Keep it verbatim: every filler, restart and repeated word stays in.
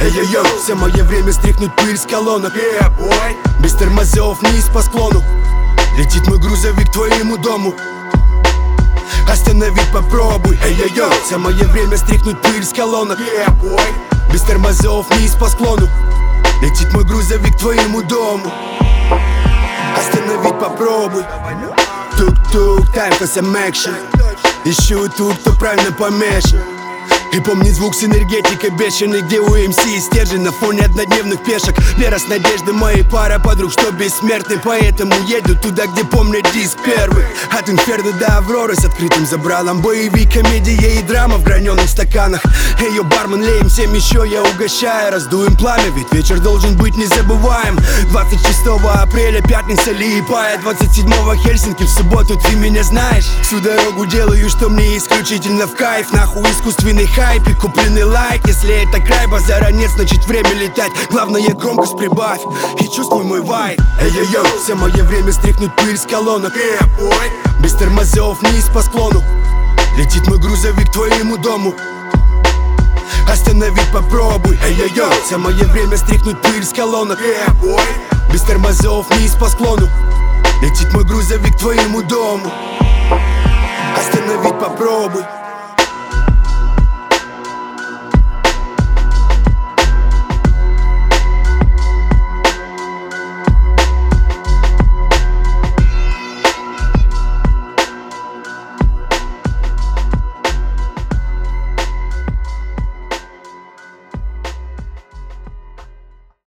Эй-эй-эй, самое время стряхнуть пыль с колонок. Yeah, boy. Без тормозов вниз по склону летит мой грузовик к твоему дому. Остановить попробуй. Эй-эй-эй, самое время стряхнуть пыль с колонок. Yeah, boy. Без тормозов вниз по склону летит мой грузовик к твоему дому. Остановить попробуй. Тук-тук, time for some action. Ищу тут, кто правильно помешан. И помни звук с энергетикой бешеный, где у эм си стержень на фоне однодневных пешек. Вера с надеждой моей пара подруг, что бессмертный. Поэтому еду туда, где помнят диск первый. От Инферно до Авроры с открытым забралом. Боевик, комедия и драма в граненых стаканах. Эй, бармен, леем всем еще, я угощаю. Раздуем пламя, ведь вечер должен быть незабываем. Двадцать шестого апреля, пятница, Лиепая. Двадцать седьмого Хельсинки, в субботу ты меня знаешь. Всю дорогу делаю, что мне исключительно в кайф. Нахуй искусственный хайп и купленный лайк. Если это край, базара нет, значит время летать. Главное, громкость прибавь и чувствуй мой вайб. Эй-эй-эй, самое время стряхнуть пыль с колонок. Yeah, boy. Без тормозов вниз по склону летит мой грузовик к твоему дому. Остановить попробуй. Эй-эй-эй, самое время стряхнуть пыль с колонок. Yeah, boy. Без тормозов вниз по склону летит мой грузовик к твоему дому. Остановить попробуй.